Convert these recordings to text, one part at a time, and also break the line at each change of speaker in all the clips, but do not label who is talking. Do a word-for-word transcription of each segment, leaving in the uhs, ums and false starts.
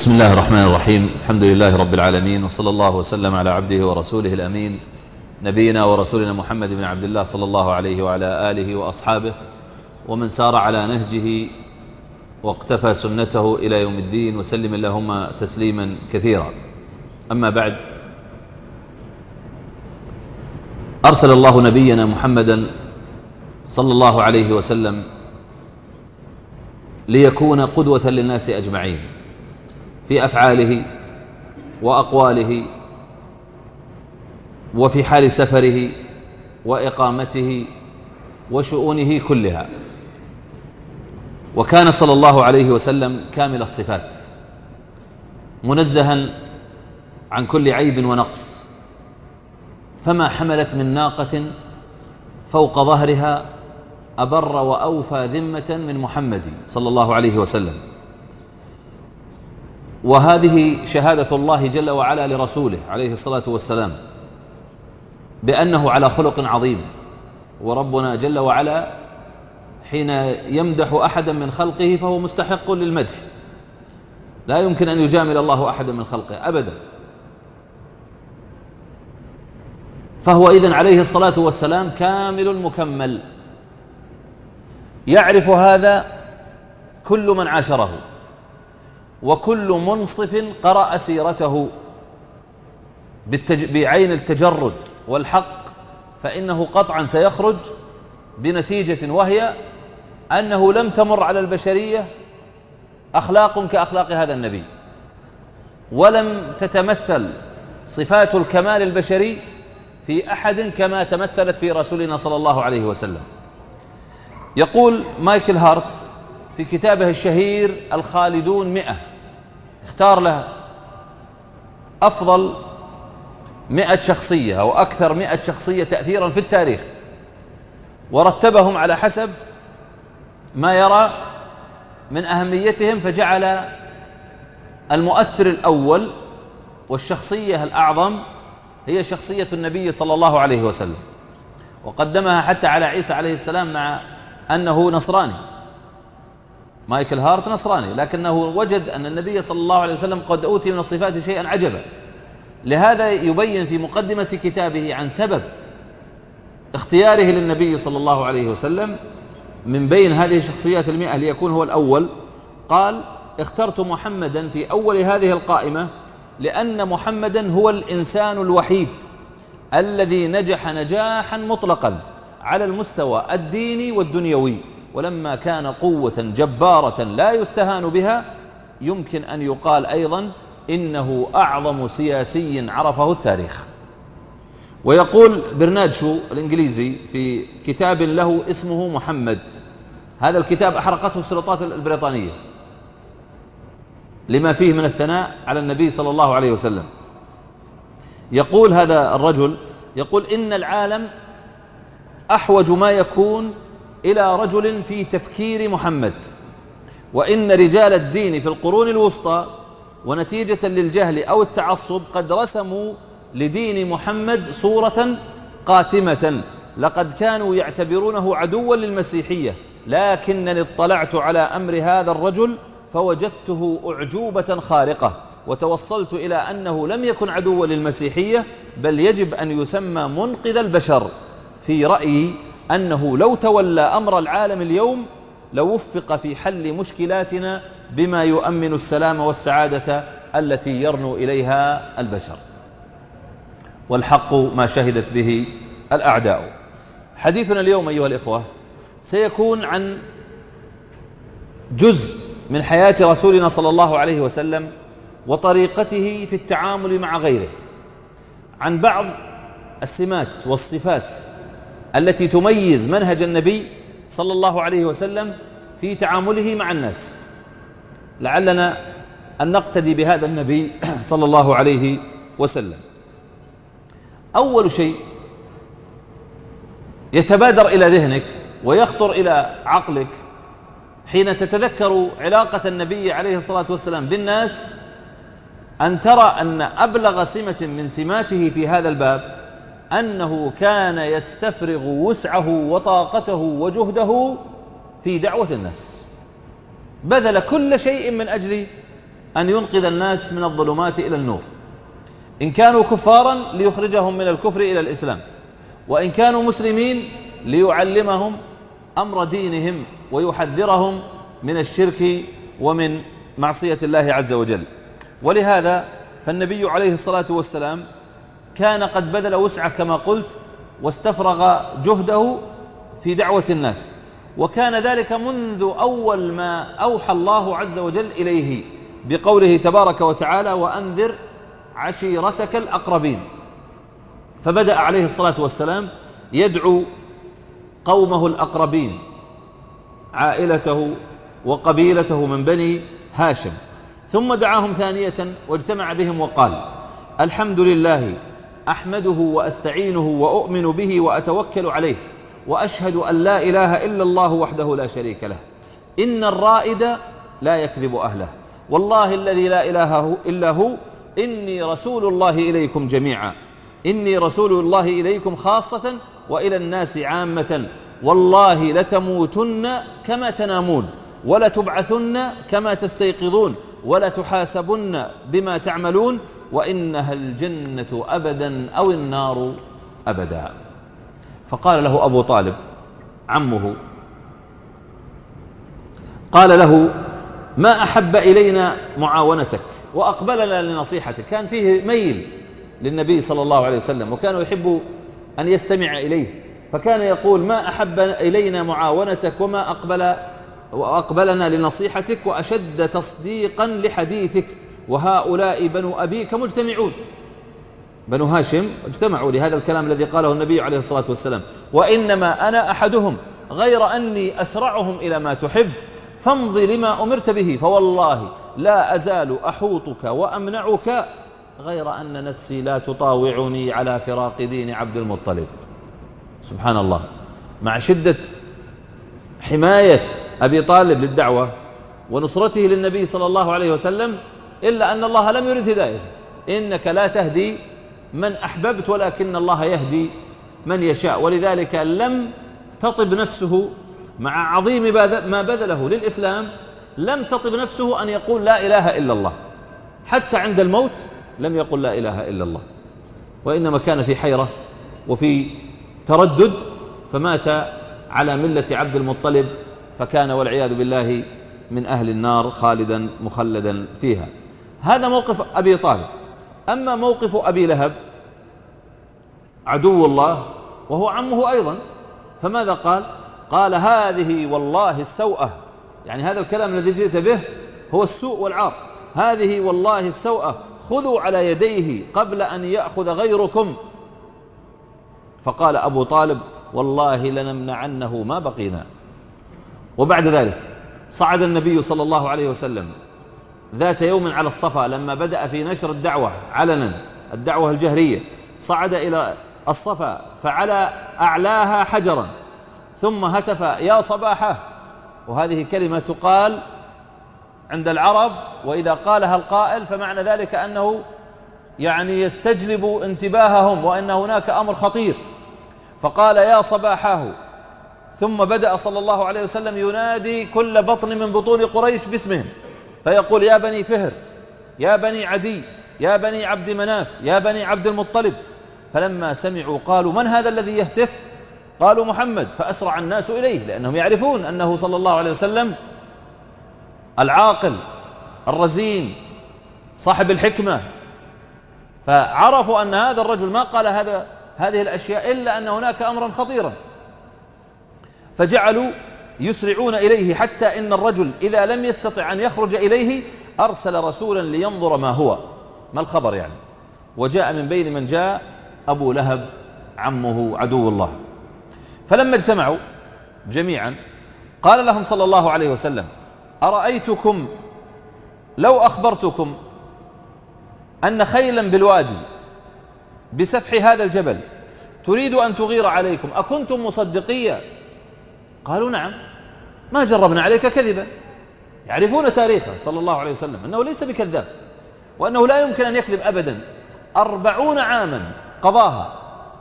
بسم الله الرحمن الرحيم. الحمد لله رب العالمين، وصلى الله وسلم على عبده ورسوله الأمين نبينا ورسولنا محمد بن عبد الله صلى الله عليه وعلى آله وأصحابه ومن سار على نهجه واقتفى سنته إلى يوم الدين، وسلم اللهم تسليما كثيرا. أما بعد، أرسل الله نبينا محمدا صلى الله عليه وسلم ليكون قدوة للناس أجمعين في أفعاله وأقواله وفي حال سفره وإقامته وشؤونه كلها. وكان صلى الله عليه وسلم كامل الصفات، منزها عن كل عيب ونقص، فما حملت من ناقة فوق ظهرها أبر وأوفى ذمة من محمد صلى الله عليه وسلم. وهذه شهادة الله جل وعلا لرسوله عليه الصلاة والسلام بأنه على خلق عظيم. وربنا جل وعلا حين يمدح أحدا من خلقه فهو مستحق للمدح، لا يمكن أن يجامل الله أحدا من خلقه أبدا. فهو إذن عليه الصلاة والسلام كامل مكمل، يعرف هذا كل من عاشره، وكل منصف قرأ سيرته بعين التجرد والحق، فإنه قطعا سيخرج بنتيجة، وهي أنه لم تمر على البشرية أخلاق كأخلاق هذا النبي، ولم تتمثل صفات الكمال البشري في أحد كما تمثلت في رسولنا صلى الله عليه وسلم. يقول مايكل هارت في كتابه الشهير الخالدون مئة، اختار له أفضل مئة شخصية أو أكثر مئة شخصية تأثيرا في التاريخ، ورتبهم على حسب ما يرى من أهميتهم، فجعل المؤثر الأول والشخصية الأعظم هي شخصية النبي صلى الله عليه وسلم، وقدمها حتى على عيسى عليه السلام مع أنه نصراني. مايكل هارت نصراني، لكنه وجد أن النبي صلى الله عليه وسلم قد أوتي من الصفات شيئا عجبا. لهذا يبين في مقدمة كتابه عن سبب اختياره للنبي صلى الله عليه وسلم من بين هذه الشخصيات المئة ليكون هو الأول. قال: اخترت محمدا في أول هذه القائمة لأن محمدا هو الإنسان الوحيد الذي نجح نجاحا مطلقا على المستوى الديني والدنيوي، ولما كان قوة جبارة لا يستهان بها، يمكن أن يقال أيضا إنه أعظم سياسي عرفه التاريخ. ويقول برنارد شو الإنجليزي في كتاب له اسمه محمد، هذا الكتاب أحرقته السلطات البريطانية لما فيه من الثناء على النبي صلى الله عليه وسلم. يقول هذا الرجل، يقول: إن العالم أحوج ما يكون إلى رجل في تفكير محمد، وإن رجال الدين في القرون الوسطى ونتيجة للجهل أو التعصب قد رسموا لدين محمد صورة قاتمة، لقد كانوا يعتبرونه عدوا للمسيحية، لكنني اطلعت على أمر هذا الرجل فوجدته أعجوبة خارقة، وتوصلت إلى أنه لم يكن عدوا للمسيحية، بل يجب أن يسمى منقذ البشر. في رأيي أنه لو تولى أمر العالم اليوم لوفق في حل مشكلاتنا بما يؤمن السلام والسعادة التي يرنو إليها البشر، والحق ما شهدت به الأعداء. حديثنا اليوم أيها الإخوة سيكون عن جزء من حياة رسولنا صلى الله عليه وسلم وطريقته في التعامل مع غيره، عن بعض السمات والصفات التي تميز منهج النبي صلى الله عليه وسلم في تعامله مع الناس، لعلنا أن نقتدي بهذا النبي صلى الله عليه وسلم. أول شيء يتبادر إلى ذهنك ويخطر إلى عقلك حين تتذكر علاقة النبي عليه الصلاة والسلام بالناس، أن ترى أن أبلغ سمة من سماته في هذا الباب أنه كان يستفرغ وسعه وطاقته وجهده في دعوة الناس، بذل كل شيء من أجل أن ينقذ الناس من الظلمات إلى النور، إن كانوا كفارا ليخرجهم من الكفر إلى الإسلام، وإن كانوا مسلمين ليعلمهم أمر دينهم ويحذرهم من الشرك ومن معصية الله عز وجل. ولهذا فالنبي عليه الصلاة والسلام كان قد بذل وسعه كما قلت واستفرغ جهده في دعوة الناس، وكان ذلك منذ أول ما أوحى الله عز وجل إليه بقوله تبارك وتعالى: وأنذر عشيرتك الأقربين. فبدأ عليه الصلاة والسلام يدعو قومه الأقربين، عائلته وقبيلته من بني هاشم، ثم دعاهم ثانية واجتمع بهم وقال: الحمد لله أحمده وأستعينه وأؤمن به وأتوكل عليه، وأشهد أن لا إله إلا الله وحده لا شريك له، إن الرائد لا يكذب أهله، والله الذي لا إله إلا هو، إني رسول الله إليكم جميعا، إني رسول الله إليكم خاصة وإلى الناس عامة، والله لتموتن كما تنامون، ولتبعثن كما تستيقظون، ولتحاسبن بما تعملون، وإنها الجنة أبدا أو النار أبدا. فقال له أبو طالب عمه، قال له: ما أحب إلينا معاونتك وأقبلنا لنصيحتك. كان فيه ميل للنبي صلى الله عليه وسلم، وكان يحب أن يستمع إليه، فكان يقول: ما أحب إلينا معاونتك وما أقبل وأقبلنا لنصيحتك وأشد تصديقا لحديثك، وهؤلاء بنو أبيك مجتمعون. بنو هاشم اجتمعوا لهذا الكلام الذي قاله النبي عليه الصلاة والسلام، وإنما أنا أحدهم، غير أني أسرعهم إلى ما تحب، فامض لما أمرت به، فوالله لا أزال أحوطك وأمنعك، غير أن نفسي لا تطاوعني على فراق دين عبد المطلب. سبحان الله، مع شدة حماية أبي طالب للدعوة ونصرته للنبي صلى الله عليه وسلم، إلا أن الله لم يرد هدايته. إنك لا تهدي من أحببت ولكن الله يهدي من يشاء. ولذلك لم تطب نفسه مع عظيم ما بذله للإسلام، لم تطب نفسه أن يقول لا إله إلا الله، حتى عند الموت لم يقل لا إله إلا الله، وإنما كان في حيرة وفي تردد، فمات على ملة عبد المطلب، فكان والعياذ بالله من أهل النار خالدا مخلدا فيها. هذا موقف أبي طالب. أما موقف أبي لهب عدو الله وهو عمه أيضا، فماذا قال؟ قال: هذه والله السوءة، يعني هذا الكلام الذي جئت به هو السوء والعار، هذه والله السوءة، خذوا على يديه قبل أن يأخذ غيركم. فقال أبو طالب: والله لنمنعنه ما بقينا. وبعد ذلك صعد النبي صلى الله عليه وسلم ذات يوم على الصفا، لما بدأ في نشر الدعوة علنا، الدعوة الجهرية، صعد إلى الصفا فعلى أعلاها حجرا، ثم هتف: يا صباحه. وهذه كلمة تقال عند العرب، وإذا قالها القائل فمعنى ذلك أنه يعني يستجلب انتباههم وأن هناك أمر خطير. فقال: يا صباحه. ثم بدأ صلى الله عليه وسلم ينادي كل بطن من بطون قريش باسمهم، فيقول: يا بني فهر، يا بني عدي، يا بني عبد مناف، يا بني عبد المطلب. فلما سمعوا قالوا: من هذا الذي يهتف؟ قالوا: محمد. فأسرع الناس إليه، لأنهم يعرفون أنه صلى الله عليه وسلم العاقل الرزين صاحب الحكمة، فعرفوا أن هذا الرجل ما قال هذا هذه الأشياء إلا أن هناك أمرا خطيرا، فجعلوا يسرعون إليه، حتى إن الرجل إذا لم يستطع أن يخرج إليه أرسل رسولا لينظر ما هو، ما الخبر يعني. وجاء من بين من جاء أبو لهب عمه عدو الله. فلما اجتمعوا جميعا قال لهم صلى الله عليه وسلم: أرأيتكم لو أخبرتكم أن خيلا بالوادي بسفح هذا الجبل تريد أن تغير عليكم، أكنتم مصدقية؟ قالوا: نعم، ما جربنا عليك كذبا. يعرفون تاريخه صلى الله عليه وسلم أنه ليس بكذاب، وأنه لا يمكن أن يكذب أبدا. أربعون عاما قضاها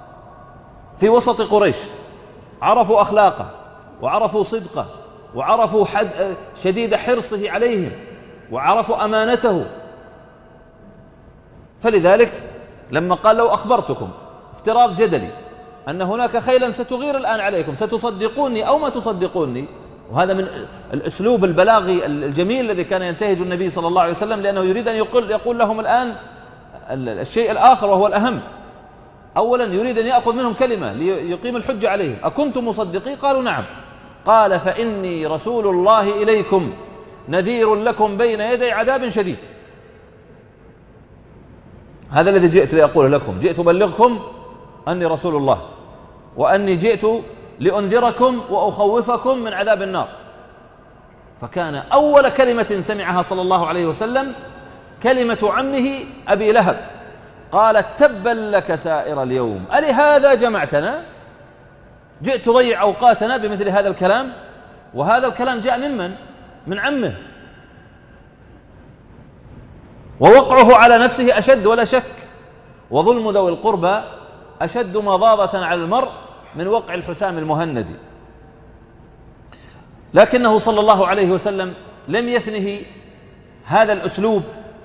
في وسط قريش، عرفوا أخلاقه وعرفوا صدقه وعرفوا حد شديد حرصه عليهم، وعرفوا أمانته. فلذلك لما قال لو أخبرتكم افتراض جدلي أن هناك خيلا ستغير الآن عليكم ستصدقوني أو ما تصدقوني، وهذا من الأسلوب البلاغي الجميل الذي كان ينتهج النبي صلى الله عليه وسلم، لأنه يريد أن يقول, يقول لهم الآن الشيء الآخر وهو الأهم. أولا يريد أن يأخذ منهم كلمة ليقيم الحجة عليهم. أكنتم مصدقين؟ قالوا نعم. قال فإني رسول الله إليكم نذير لكم بين يدي عذاب شديد. هذا الذي جئت لأقول لكم، جئت أبلغكم أني رسول الله، وأني جئت لأنذركم وأخوفكم من عذاب النار. فكان أول كلمة سمعها صلى الله عليه وسلم كلمة عمه أبي لهب، قال تبا لك سائر اليوم ألهذا جمعتنا؟ جئت تضيع أوقاتنا بمثل هذا الكلام؟ وهذا الكلام جاء ممن؟ من عمه، ووقعه على نفسه أشد ولا شك، وظلم ذوي القربى أشد مضاضة على المرء من وقع الحسام المهندي. لكنه صلى الله عليه وسلم لم يثنه هذا الأسلوب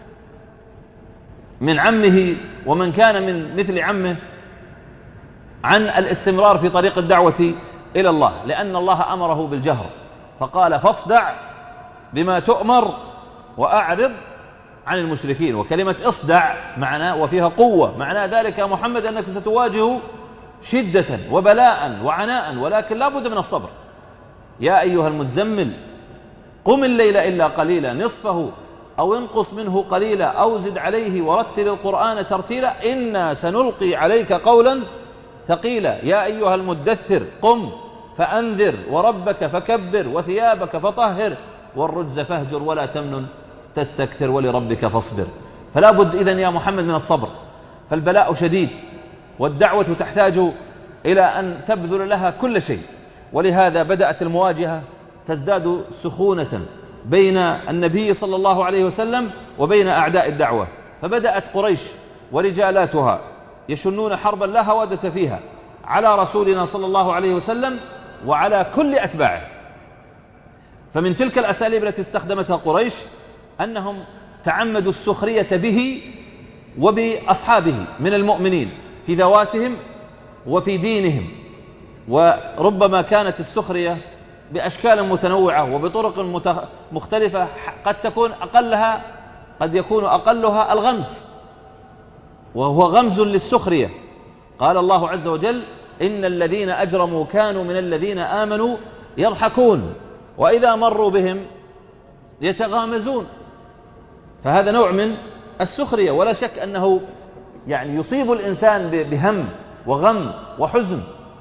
من عمه ومن كان من مثل عمه عن الاستمرار في طريق الدعوة إلى الله، لأن الله أمره بالجهر، فقال فاصدع بما تؤمر وأعرض عن المشركين. وكلمة اصدع معناه وفيها قوة، معناه ذلك يا محمد أنك ستواجه شدة وبلاء وعناء، ولكن لا بد من الصبر. يا أيها المزمل قم الليل إلا قليلا نصفه أو انقص منه قليلا أو زد عليه ورتل القرآن ترتيلا إنا سنلقي عليك قولا ثقيلا. يا أيها المدثر قم فأنذر وربك فكبر وثيابك فطهر والرجز فاهجر ولا تمنن تستكثر ولربك فاصبر. فلا بد إذن يا محمد من الصبر، فالبلاء شديد والدعوة تحتاج إلى أن تبذل لها كل شيء. ولهذا بدأت المواجهة تزداد سخونة بين النبي صلى الله عليه وسلم وبين أعداء الدعوة. فبدأت قريش ورجالاتها يشنون حربا لا هوادة فيها على رسولنا صلى الله عليه وسلم وعلى كل أتباعه. فمن تلك الأساليب التي استخدمتها قريش أنهم تعمدوا السخرية به وبأصحابه من المؤمنين في ذواتهم وفي دينهم، وربما كانت السخرية بأشكال متنوعة وبطرق مختلفة، قد تكون أقلها قد يكون أقلها الغمز، وهو غمز للسخرية. قال الله عز وجل إن الذين أجرموا كانوا من الذين آمنوا يضحكون وإذا مروا بهم يتغامزون. فهذا نوع من السخرية، ولا شك أنه يعني يصيب الإنسان بهم وغم وحزن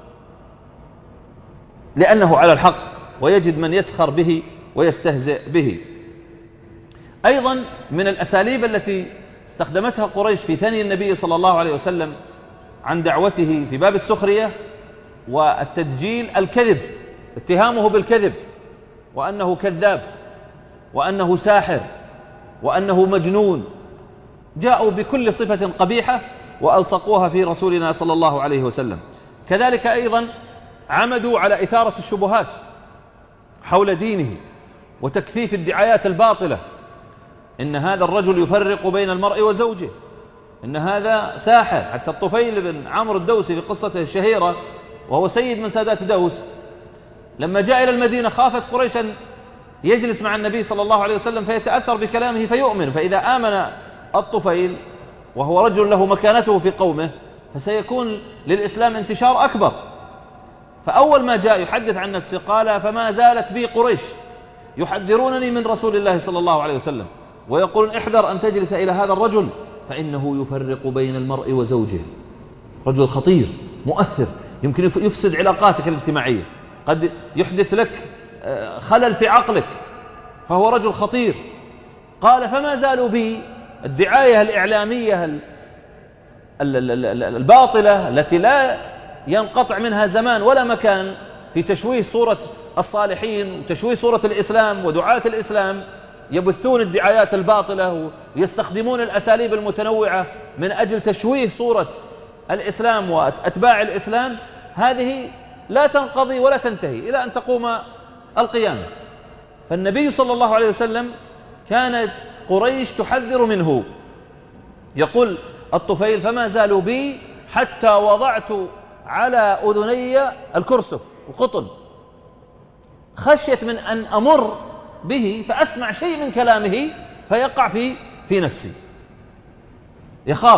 لأنه على الحق، ويجد من يسخر به ويستهزئ به. أيضا من الأساليب التي استخدمتها قريش في ثني النبي صلى الله عليه وسلم عن دعوته في باب السخرية والتدجيل الكذب، اتهامه بالكذب وأنه كذاب وأنه ساحر وأنه مجنون. جاءوا بكل صفة قبيحة وألصقوها في رسولنا صلى الله عليه وسلم. كذلك أيضا عمدوا على إثارة الشبهات حول دينه وتكثيف الدعايات الباطلة. إن هذا الرجل يفرق بين المرء وزوجه، إن هذا ساحر. حتى الطفيل بن عمرو الدوسي في قصته الشهيرة وهو سيد من سادات دوس، لما جاء إلى المدينة خافت قريش أن يجلس مع النبي صلى الله عليه وسلم فيتأثر بكلامه فيؤمن، فإذا آمن الطفيل وهو رجل له مكانته في قومه فسيكون للإسلام انتشار أكبر. فأول ما جاء يحدث عن نفسه قال فما زالت بي قريش يحذرونني من رسول الله صلى الله عليه وسلم ويقولون احذر أن تجلس إلى هذا الرجل فإنه يفرق بين المرء وزوجه. رجل خطير مؤثر، يمكن يفسد علاقاتك الاجتماعية، قد يحدث لك خلل في عقلك، فهو رجل خطير. قال فما زالوا بي الدعاية الإعلامية الباطلة التي لا ينقطع منها زمان ولا مكان في تشويه صورة الصالحين وتشويه صورة الإسلام ودعاة الإسلام، يبثون الدعايات الباطلة ويستخدمون الأساليب المتنوعة من أجل تشويه صورة الإسلام وأتباع الإسلام. هذه لا تنقضي ولا تنتهي إلى أن تقوم القيامة. فالنبي صلى الله عليه وسلم كانت قريش تحذر منه. يقول الطفيل: فما زالوا بي حتى وضعت على أذني الكرسف القطن خشية من أن أمر به فأسمع شيء من كلامه فيقع في في نفسي. يخاف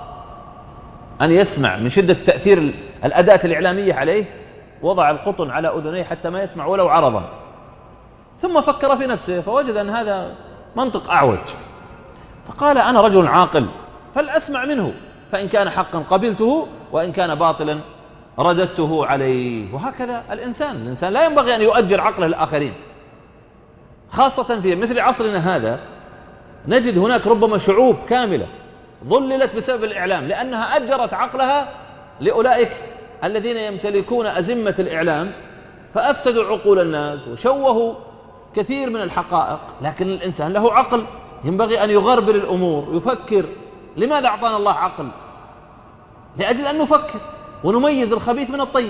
أن يسمع من شدة تأثير الأداة الإعلامية عليه، وضع القطن على أذنيه حتى ما يسمع ولو عرضا. ثم فكر في نفسه فوجد أن هذا منطق أعوج، فقال: أنا رجل عاقل فلأسمع منه، فإن كان حقا قبلته وإن كان باطلا رددته عليه. وهكذا الإنسان الإنسان لا ينبغي أن يؤجر عقله للآخرين، خاصة في مثل عصرنا هذا. نجد هناك ربما شعوب كاملة ضللت بسبب الإعلام، لأنها أجرت عقلها لأولئك الذين يمتلكون أزمة الإعلام، فأفسدوا عقول الناس وشوهوا كثير من الحقائق. لكن الإنسان له عقل، ينبغي أن يغربل الأمور، يفكر. لماذا أعطانا الله عقل؟ لأجل أن نفكر ونميز الخبيث من الطيب.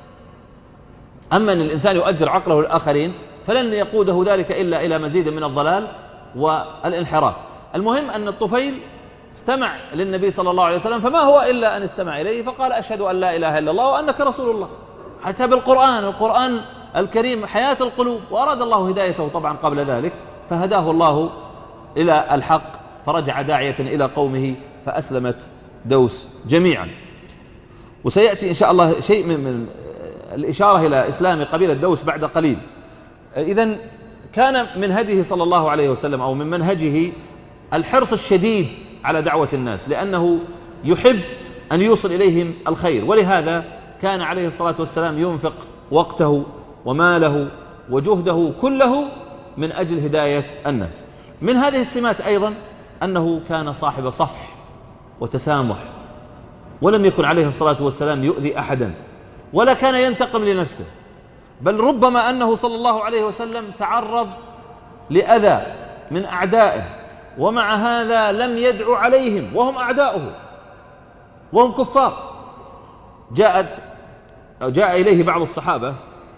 أما أن الإنسان يؤجر عقله للآخرين فلن يقوده ذلك إلا إلى مزيد من الضلال والانحراف. المهم أن الطفيل استمع للنبي صلى الله عليه وسلم، فما هو إلا أن استمع إليه فقال: أشهد أن لا إله إلا الله وأنك رسول الله. حتى بالقرآن، القرآن الكريم حياة القلوب، وأراد الله هدايته طبعا قبل ذلك، فهداه الله إلى الحق، فرجع داعية إلى قومه فأسلمت دوس جميعا. وسيأتي إن شاء الله شيء من, من الإشارة إلى إسلام قبيلة دوس بعد قليل. إذن كان من هديه صلى الله عليه وسلم أو من منهجه الحرص الشديد على دعوة الناس، لأنه يحب أن يوصل إليهم الخير، ولهذا كان عليه الصلاة والسلام ينفق وقته وماله وجهده كله من أجل هداية الناس. من هذه السمات أيضا أنه كان صاحب صفح وتسامح، ولم يكن عليه الصلاة والسلام يؤذي أحدا ولا كان ينتقم لنفسه، بل ربما أنه صلى الله عليه وسلم تعرض لأذى من أعدائه، ومع هذا لم يدعو عليهم وهم أعداؤه وهم كفار. جاءت جاء إليه بعض الصحابة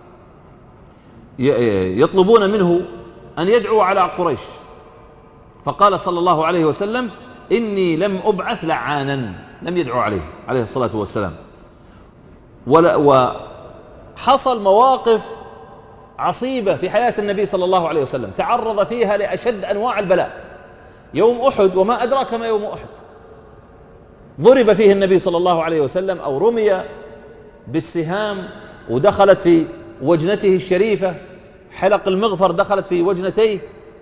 يطلبون منه أن يدعو على قريش، فقال صلى الله عليه وسلم: إني لم أبعث لعانا. لم يدعو عليه عليه الصلاة والسلام. وحصل مواقف عصيبة في حياة النبي صلى الله عليه وسلم تعرض فيها لأشد أنواع البلاء. يوم أحد، وما أدراك ما يوم أحد، ضرب فيه النبي صلى الله عليه وسلم أو رمي بالسهام ودخلت في وجنته الشريفة، حلق المغفر دخلت في وجنتيه،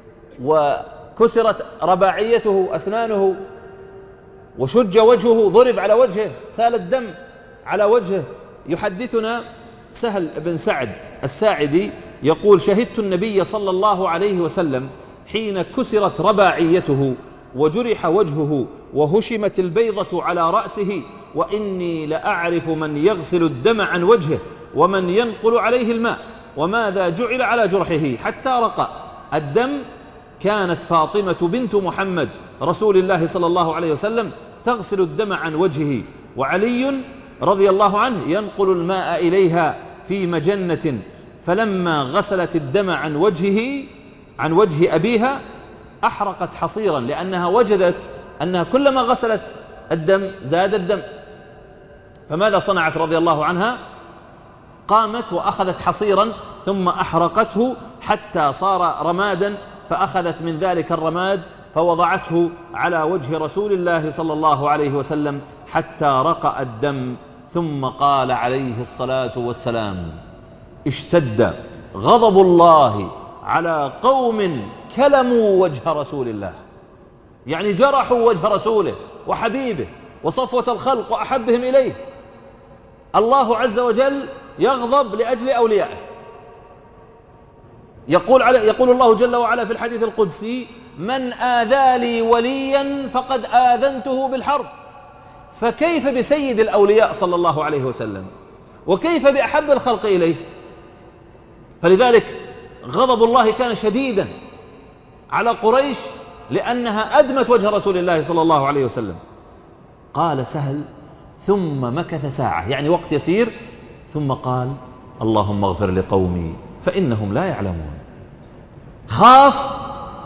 وكسرت رباعيته أسنانه، وشج وجهه، ضرب على وجهه، سال الدم على وجهه. يحدثنا سهل بن سعد الساعدي يقول: شهدت النبي صلى الله عليه وسلم حين كسرت رباعيته وجرح وجهه وهشمت البيضة على رأسه، وإني لأعرف من يغسل الدم عن وجهه ومن ينقل عليه الماء وماذا جعل على جرحه حتى رقى الدم. كانت فاطمة بنت محمد رسول الله صلى الله عليه وسلم تغسل الدم عن وجهه، وعلي رضي الله عنه ينقل الماء إليها في مجنة، فلما غسلت الدم عن وجهه عن وجه أبيها أحرقت حصيرا، لأنها وجدت أنها كلما غسلت الدم زاد الدم. فماذا صنعت رضي الله عنها؟ قامت وأخذت حصيرا ثم أحرقته حتى صار رمادا، فأخذت من ذلك الرماد فوضعته على وجه رسول الله صلى الله عليه وسلم حتى رقى الدم، ثم قال عليه الصلاة والسلام: اشتد غضب الله على قوم كلموا وجه رسول الله، يعني جرحوا وجه رسوله وحبيبه وصفوة الخلق وأحبهم إليه. الله عز وجل يغضب لأجل أوليائه. يقول, على يقول الله جل وعلا في الحديث القدسي: من آذى لي وليا فقد آذنته بالحرب. فكيف بسيد الأولياء صلى الله عليه وسلم، وكيف بأحب الخلق إليه؟ فلذلك غضب الله كان شديدا على قريش لأنها أدمت وجه رسول الله صلى الله عليه وسلم. قال سهل: ثم مكث ساعة، يعني وقت يسير، ثم قال: اللهم اغفر لقومي فإنهم لا يعلمون. خاف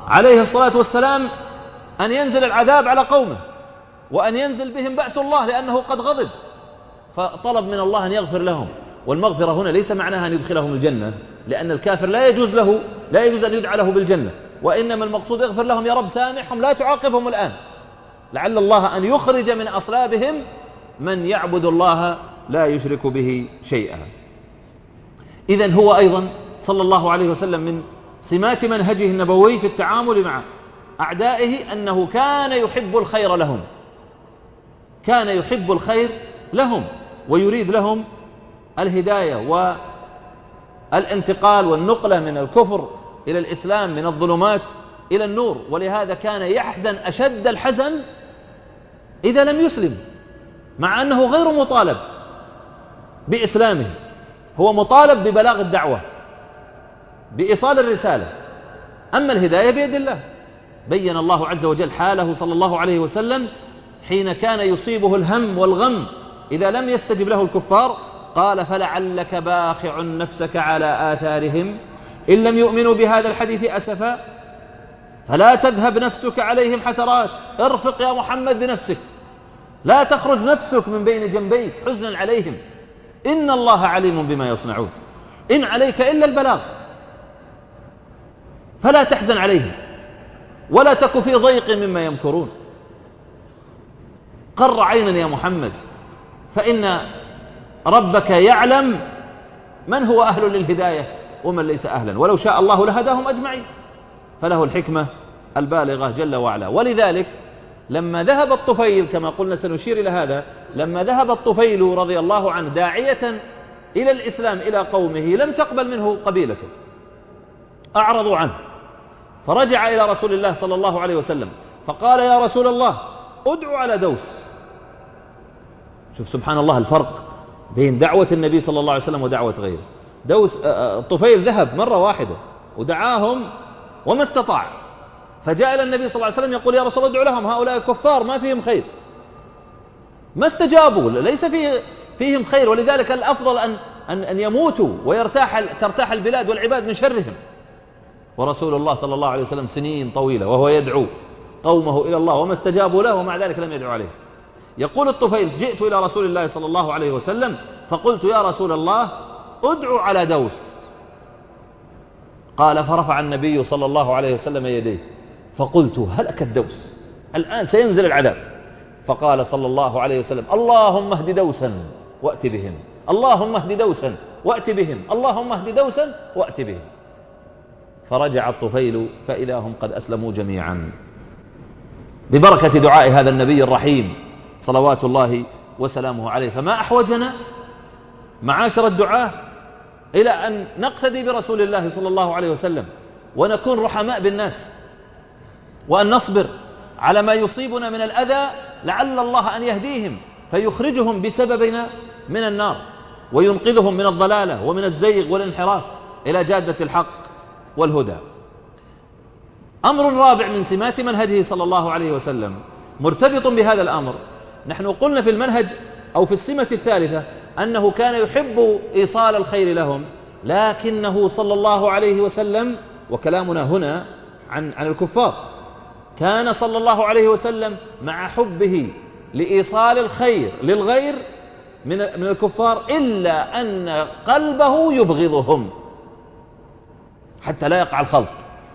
عليه الصلاة والسلام أن ينزل العذاب على قومه وأن ينزل بهم بأس الله لأنه قد غضب، فطلب من الله أن يغفر لهم. والمغفرة هنا ليس معناها أن يدخلهم الجنة، لأن الكافر لا يجوز له لا يجوز أن يدعى له بالجنة، وإنما المقصود يغفر لهم، يا رب سامحهم لا تعاقبهم الآن، لعل الله أن يخرج من أصلابهم من يعبد الله لا يشرك به شيئا. إذن هو أيضا صلى الله عليه وسلم من سمات منهجه النبوي في التعامل مع أعدائه أنه كان يحب الخير لهم، كان يحب الخير لهم ويريد لهم الهداية والانتقال والنقلة من الكفر إلى الإسلام، من الظلمات إلى النور. ولهذا كان يحزن أشد الحزن إذا لم يسلم، مع أنه غير مطالب بإسلامه، هو مطالب ببلاغ الدعوة، بإيصال الرسالة، أما الهداية بيد الله. بين الله عز وجل حاله صلى الله عليه وسلم حين كان يصيبه الهم والغم إذا لم يستجب له الكفار، قال فلعلك باخع نفسك على آثارهم إن لم يؤمنوا بهذا الحديث أسفا فلا تذهب نفسك عليهم حسرات. ارفق يا محمد بنفسك، لا تخرج نفسك من بين جنبيك حزنا عليهم، إن الله عليم بما يصنعون، إن عليك إلا البلاغ، فلا تحزن عليهم ولا تك في ضيق مما يمكرون. قر عينا يا محمد، فإن ربك يعلم من هو أهل للهداية ومن ليس أهلا، ولو شاء الله لهداهم أجمعين، فله الحكمة البالغة جل وعلا. ولذلك لما ذهب الطفيل، كما قلنا سنشير إلى هذا، لما ذهب الطفيل رضي الله عنه داعية إلى الإسلام إلى قومه لم تقبل منه قبيلته، أعرضوا عنه، فرجع إلى رسول الله صلى الله عليه وسلم فقال يا رسول الله ادعو على دوس. شوف سبحان الله الفرق بين دعوة النبي صلى الله عليه وسلم ودعوة غيره. دوس الطفيل ذهب مرة واحدة ودعاهم وما استطاع، فجاء إلى النبي صلى الله عليه وسلم يقول يا رسول الله ادعو لهم، هؤلاء كفار ما فيهم خير، ما استجابوا، ليس فيه فيهم خير، ولذلك الأفضل أن, أن, أن يموتوا ويرتاح ترتاح البلاد والعباد من شرهم. ورسول الله صلى الله عليه وسلم سنين طويلة وهو يدعو قومه إلى الله وما استجابوا له، ومع ذلك لم يدعو عليه. يقول الطفيل جئت إلى رسول الله صلى الله عليه وسلم فقلت يا رسول الله ادعو على دوس. قال فرفع النبي صلى الله عليه وسلم يديه فقلت هلك الدوس، الآن سينزل العذاب. فقال صلى الله عليه وسلم اللهم اهد دوسا وأت بهم، اللهم اهد دوسا وأت بهم، اللهم اهد دوسا وأت بهم. فرجع الطفيل فإذا هم قد أسلموا جميعا ببركة دعاء هذا النبي الرحيم صلوات الله وسلامه عليه. فما أحوجنا معاشر الدعاة إلى أن نقتدي برسول الله صلى الله عليه وسلم ونكون رحماء بالناس، وأن نصبر على ما يصيبنا من الأذى لعل الله أن يهديهم فيخرجهم بسببنا من النار وينقذهم من الضلالة ومن الزيغ والانحراف إلى جادة الحق والهدى. أمر رابع من سمات منهجه صلى الله عليه وسلم مرتبط بهذا الأمر. نحن قلنا في المنهج أو في السمة الثالثة أنه كان يحب إيصال الخير لهم، لكنه صلى الله عليه وسلم، وكلامنا هنا عن عن الكفار، كان صلى الله عليه وسلم مع حبه لإيصال الخير للغير من من الكفار إلا أن قلبه يبغضهم حتى لا يقع الخلط،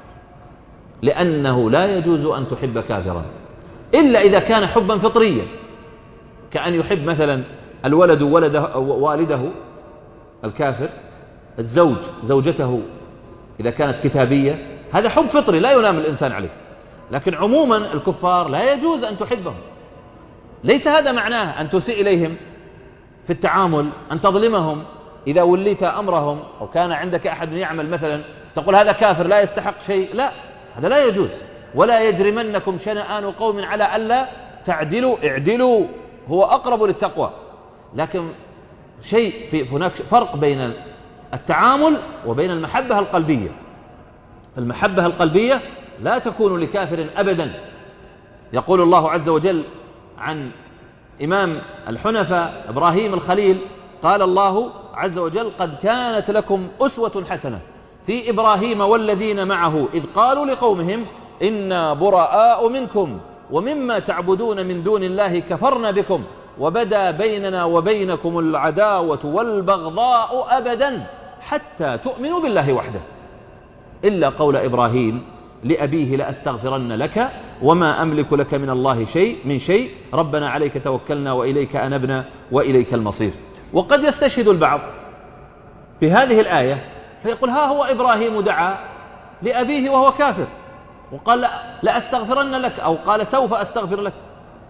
لأنه لا يجوز أن تحب كافرا إلا إذا كان حبا فطريا، كأن يحب مثلا الولد ولده والده الكافر، الزوج زوجته إذا كانت كتابية، هذا حب فطري لا يلام الإنسان عليه. لكن عموما الكفار لا يجوز أن تحبهم، ليس هذا معناه أن تسيء إليهم في التعامل، أن تظلمهم إذا وليت أمرهم أو كان عندك أحد يعمل مثلا تقول هذا كافر لا يستحق شيء، لا، هذا لا يجوز. ولا يجرمنكم شنآن قوم على ألا تعدلوا اعدلوا هو أقرب للتقوى. لكن شيء في هناك فرق بين التعامل وبين المحبة القلبية. المحبة القلبية لا تكون لكافر أبدا. يقول الله عز وجل عن إمام الحنفاء إبراهيم الخليل قال الله عز وجل قد كانت لكم أسوة حسنة في إبراهيم والذين معه إذ قالوا لقومهم إنا براء منكم ومما تعبدون من دون الله كفرنا بكم وبدا بيننا وبينكم العداوة والبغضاء أبدا حتى تؤمنوا بالله وحده إلا قول إبراهيم لأبيه لأستغفرن لك وما أملك لك من الله شيء من شيء ربنا عليك توكلنا وإليك أنبنا وإليك المصير. وقد يستشهد البعض بهذه الآية فيقول ها هو إبراهيم دعا لأبيه وهو كافر وقال لأستغفرن لك أو قال سوف أستغفر لك،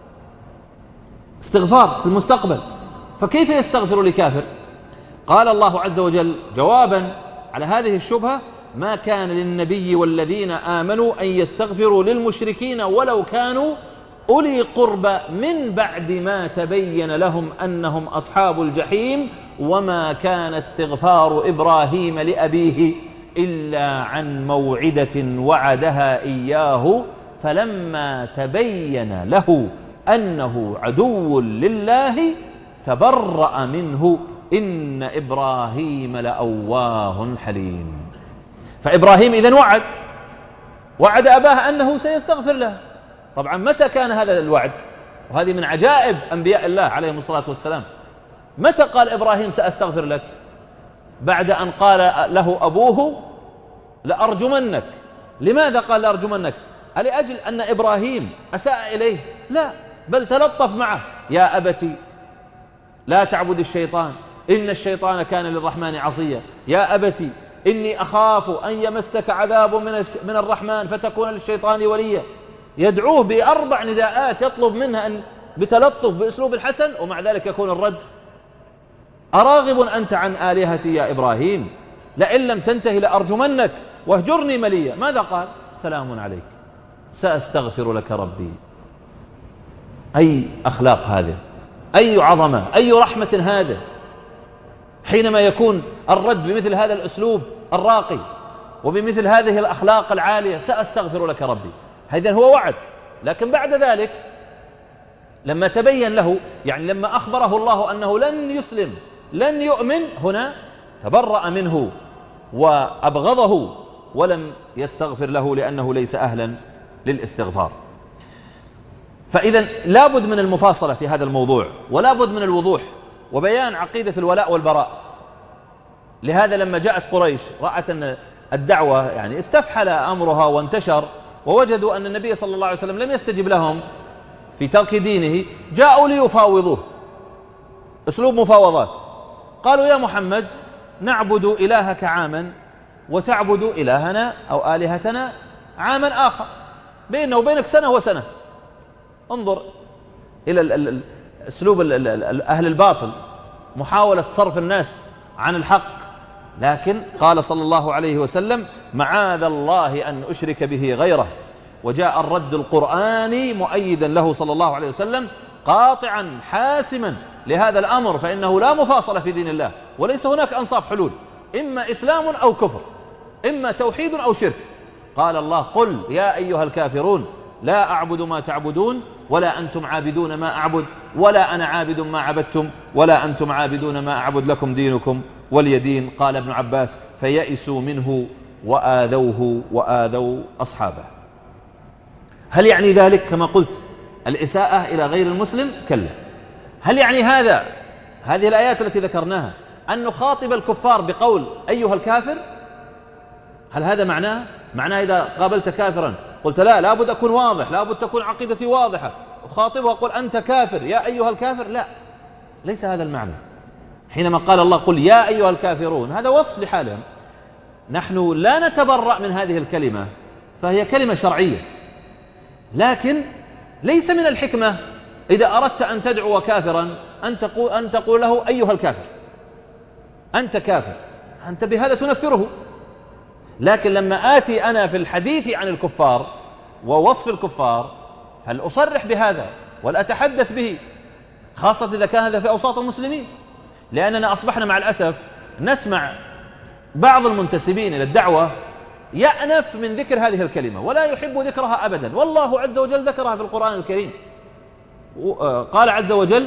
استغفار في المستقبل، فكيف يستغفر لكافر؟ قال الله عز وجل جوابا على هذه الشبهة ما كان للنبي والذين آمنوا أن يستغفروا للمشركين ولو كانوا أولي قربى من بعد ما تبين لهم أنهم أصحاب الجحيم وما كان استغفار إبراهيم لأبيه إلا عن موعدة وعدها إياه فلما تبين له أنه عدو لله تبرأ منه إن إبراهيم لأواه حليم. فإبراهيم إذن وعد وعد أباه أنه سيستغفر له. طبعا متى كان هذا الوعد؟ وهذه من عجائب أنبياء الله عليهم الصلاة والسلام. متى قال إبراهيم سأستغفر لك؟ بعد أن قال له أبوه لأرجمنك. لماذا قال لأرجمنك؟ ألأجل أن إبراهيم أساء إليه؟ لا، بل تلطف معه. يا أبتي لا تعبد الشيطان إن الشيطان كان للرحمن عصيا. يا أبتي إني أخاف أن يمسك عذاب من الرحمن فتكون للشيطان وليا. يدعوه بأربع نداءات يطلب منها أن بتلطف بأسلوب الحسن، ومع ذلك يكون الرد أراغب أنت عن آلهتي يا إبراهيم لئن لم تنتهي لأرجمنك واهجرني مليا. ماذا قال؟ سلام عليك سأستغفر لك ربي. أي أخلاق هذه، أي عظمة، أي رحمة هذا حينما يكون الرد بمثل هذا الأسلوب الراقي وبمثل هذه الأخلاق العالية. سأستغفر لك ربي، هذا هو وعد. لكن بعد ذلك لما تبين له، يعني لما أخبره الله أنه لن يسلم لن يؤمن، هنا تبرأ منه وأبغضه ولم يستغفر له لأنه ليس أهلا للاستغفار. فإذا لابد من المفاصلة في هذا الموضوع ولابد من الوضوح وبيان عقيدة الولاء والبراء. لهذا لما جاءت قريش رأت أن الدعوة يعني استفحل أمرها وانتشر ووجدوا أن النبي صلى الله عليه وسلم لم يستجب لهم في ترك دينه، جاءوا ليفاوضوه، أسلوب مفاوضات. قالوا يا محمد نعبد إلهك عاما وتعبد إلهنا أو آلهتنا عاما آخر، بيننا وبينك سنة وسنة. انظر إلى أسلوب أهل الباطل، محاولة صرف الناس عن الحق. لكن قال صلى الله عليه وسلم معاذ الله أن أشرك به غيره. وجاء الرد القرآني مؤيدا له صلى الله عليه وسلم قاطعا حاسما لهذا الأمر، فإنه لا مفاصلة في دين الله وليس هناك أنصاف حلول، إما إسلام أو كفر، إما توحيد أو شرك. قال الله قل يا أيها الكافرون لا أعبد ما تعبدون ولا أنتم عابدون ما أعبد ولا أنا عابد ما عبدتم ولا أنتم عابدون ما أعبد لكم دينكم ولي دين. قال ابن عباس فيئسوا منه وآذوه وآذوا أصحابه. هل يعني ذلك كما قلت الإساءة إلى غير المسلم؟ كلا. هل يعني هذا هذه الآيات التي ذكرناها أن نخاطب الكفار بقول أيها الكافر؟ هل هذا معناه؟ معناه إذا قابلت كافرا قلت لا لابد أكون واضح، لابد تكون عقيدتي واضحة، أخاطبه وأقول أنت كافر يا أيها الكافر؟ لا، ليس هذا المعنى. حينما قال الله قل يا أيها الكافرون هذا وصف لحالهم. نحن لا نتبرأ من هذه الكلمة، فهي كلمة شرعية، لكن ليس من الحكمة إذا أردت أن تدعو كافرا أن تقول, أن تقول له أيها الكافر، أنت كافر، أنت بهذا تنفره. لكن لما آتي أنا في الحديث عن الكفار ووصف الكفار هل أصرح بهذا ولا أتحدث به، خاصة إذا كان هذا في أوساط المسلمين. لأننا أصبحنا مع الأسف نسمع بعض المنتسبين إلى الدعوة يأنف من ذكر هذه الكلمة ولا يحب ذكرها أبدا، والله عز وجل ذكرها في القرآن الكريم. قال عز وجل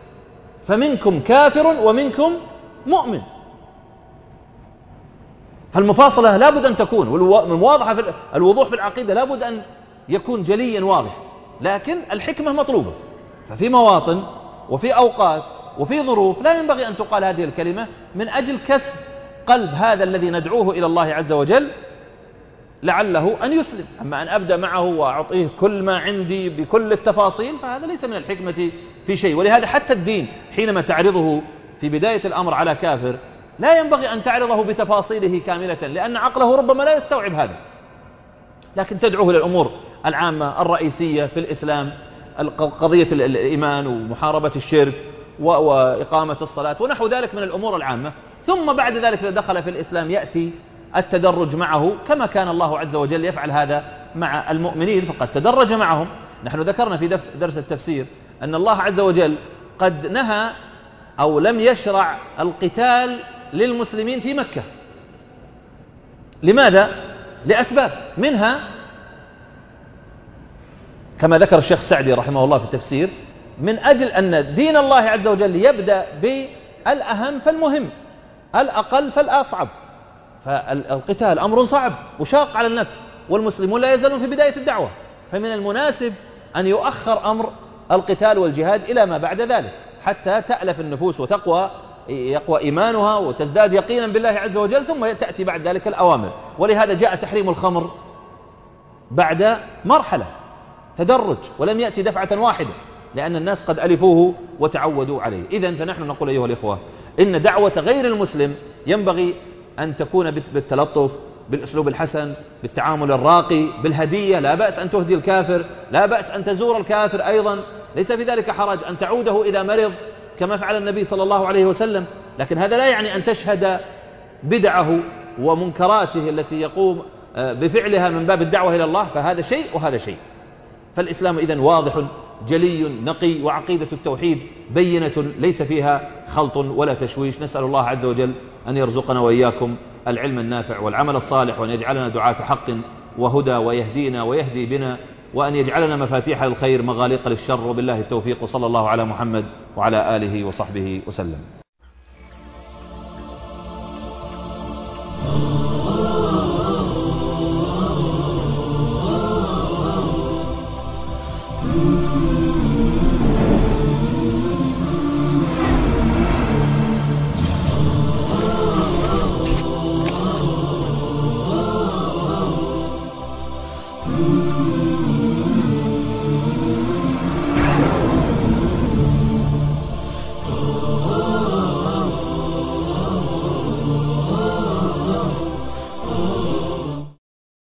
فمنكم كافر ومنكم مؤمن. فالمفاصلة لابد أن تكون، والواضحة في الوضوح في العقيدة لابد أن يكون جليا واضح، لكن الحكمة مطلوبة. ففي مواطن وفي أوقات وفي ظروف لا ينبغي أن تقال هذه الكلمة من أجل كسب قلب هذا الذي ندعوه إلى الله عز وجل لعله أن يسلم. أما أن أبدأ معه وأعطيه كل ما عندي بكل التفاصيل فهذا ليس من الحكمة في شيء. ولهذا حتى الدين حينما تعرضه في بداية الأمر على كافر لا ينبغي أن تعرضه بتفاصيله كاملة، لأن عقله ربما لا يستوعب هذا، لكن تدعوه إلى الأمور العامة الرئيسية في الإسلام، قضية الإيمان ومحاربة الشرك وإقامة الصلاة ونحو ذلك من الأمور العامة. ثم بعد ذلك إذا دخل في الإسلام يأتي التدرج معه، كما كان الله عز وجل يفعل هذا مع المؤمنين، فقد تدرج معهم. نحن ذكرنا في درس, درس التفسير أن الله عز وجل قد نهى أو لم يشرع القتال للمسلمين في مكة. لماذا؟ لأسباب، منها كما ذكر الشيخ السعدي رحمه الله في التفسير، من أجل أن دين الله عز وجل يبدأ بالأهم فالمهم، الأقل فالأصعب. فالقتال أمر صعب وشاق على النفس، والمسلمون لا يزالون في بداية الدعوة، فمن المناسب أن يؤخر أمر القتال والجهاد إلى ما بعد ذلك حتى تألف النفوس وتقوى يقوى إيمانها وتزداد يقينا بالله عز وجل، ثم تأتي بعد ذلك الأوامر. ولهذا جاء تحريم الخمر بعد مرحلة تدرج، ولم يأتي دفعة واحدة، لأن الناس قد ألفوه وتعودوا عليه. إذن فنحن نقول أيها الإخوة إن دعوة غير المسلم ينبغي أن تكون بالتلطف، بالأسلوب الحسن، بالتعامل الراقي، بالهدية. لا بأس أن تهدي الكافر، لا بأس أن تزور الكافر أيضا، ليس في ذلك حرج، أن تعوده إذا مرض كما فعل النبي صلى الله عليه وسلم. لكن هذا لا يعني أن تشهد بدعه ومنكراته التي يقوم بفعلها من باب الدعوة إلى الله، فهذا شيء وهذا شيء. فالإسلام إذن واضح جلي نقي، وعقيدة التوحيد بينة ليس فيها خلط ولا تشويش. نسأل الله عز وجل أن يرزقنا وإياكم العلم النافع والعمل الصالح، وأن يجعلنا دعاة حق وهدى ويهدينا ويهدي بنا، وأن يجعلنا مفاتيح للخير مغاليق للشر، وبالله التوفيق، وصلى الله على محمد وعلى آله وصحبه وسلم.